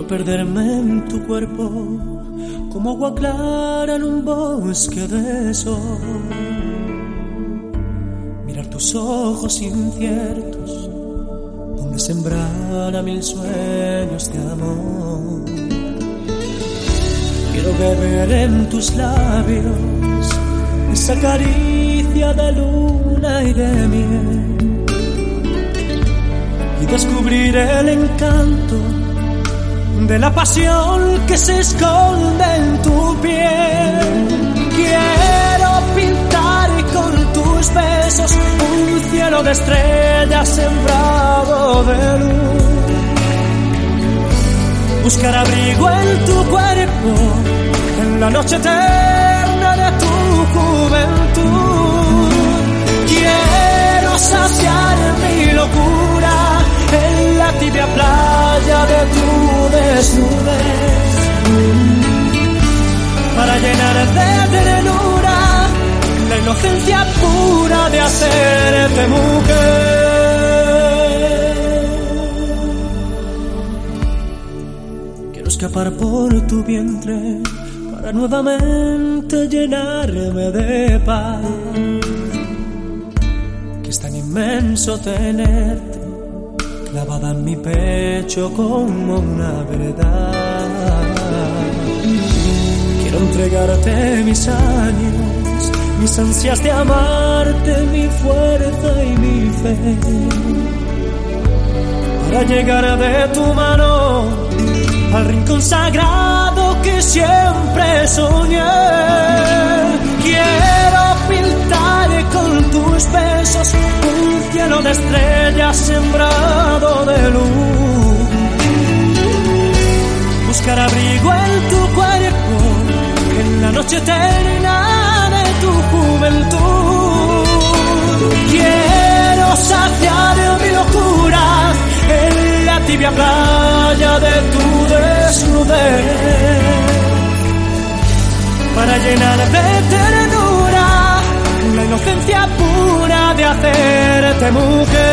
perderme en tu cuerpo como agua clara en un bosque de sol. Mirar tus ojos inciertos donde sembrar a 1000 sueños de amor. Quiero beber en tus labios esa caricia de luna y de miel y descubrir el encanto de la pasión que se esconde en tu piel. Quiero pintar con tus besos un cielo de estrellas sembrado de luz. Buscar abrigo en tu cuerpo en la noche eterna de tu juventud. Quiero saciar mi locura en la tibia playa de tu desnudez, para llenar de ternura la inocencia pura de hacerte mujer. Quiero escapar por tu vientre para nuevamente llenarme de paz, que es tan inmenso tenerte clavada en mi pecho como una verdad. Quiero entregarte mis años, mis ansias de amarte, mi fuerza y mi fe, para llegar de tu mano al rincón sagrado que siempre soñé. Quiero pintar con tus besos un cielo de estrellas sembrado de luz. Buscar abrigo en tu cuerpo en la noche eterna de tu juventud. Quiero saciar mi locura en la tibia playa de tu desnudez, para llenar de ternura la inocencia pura de hacerte mujer.